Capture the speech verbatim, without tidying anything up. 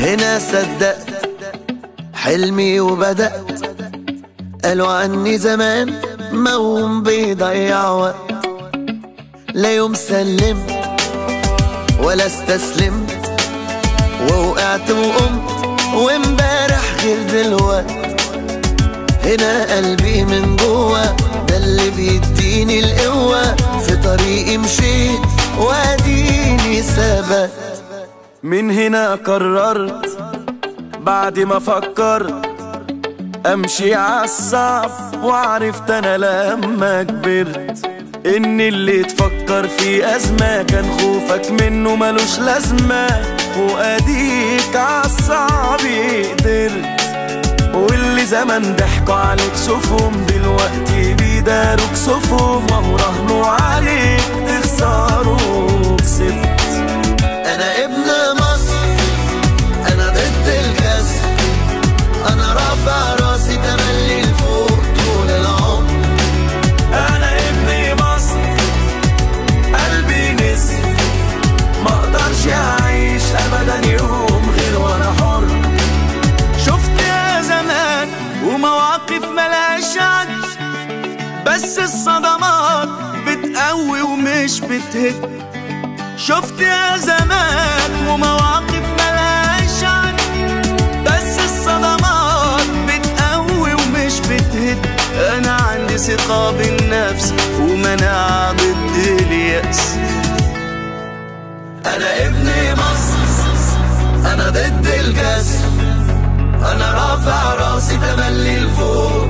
هنا صدقت حلمي وبدأت. قالوا عني زمان موهوم بيضيع وقت، لا يوم سلمت ولا استسلمت، ووقعت وقمت وامبارح غير دلوقت. هنا قلبي من جوا ده اللي بيديني القوة، في طريقي مشيت واديني ثبت. من هنا قررت بعد ما فكرت امشي عالصعب، وعرفت انا لما كبرت ان اللي تفكر في ازمة كان خوفك منه ملوش لازمة، واديك عالصعب قدرت. واللي زمان ضحكوا عليك شوفهم دلوقتي بيداروك صفهم، وهو راهنوا عليك تخسروا كسبت. انا ابن مصر، انا ضد الكسر، انا رافع راسي تملي لفوق طول العمر. انا ابن مصر قلبي نسر، ما اقدرش اعيش ابدا يوم غير وانا حر. شفت يا زمان ومواقف ملهاش عد، بس الصدمات بتقوي ومش بتهد. شفت يا زمان ومواقف ملهاش عد، بس الصدمات بتقوي ومش بتهد. انا عندي ثقة بالنفس ومناعة ضد اليأس. انا ابن مصر، انا ضد الكسر، انا رافع راسي تملي لفوق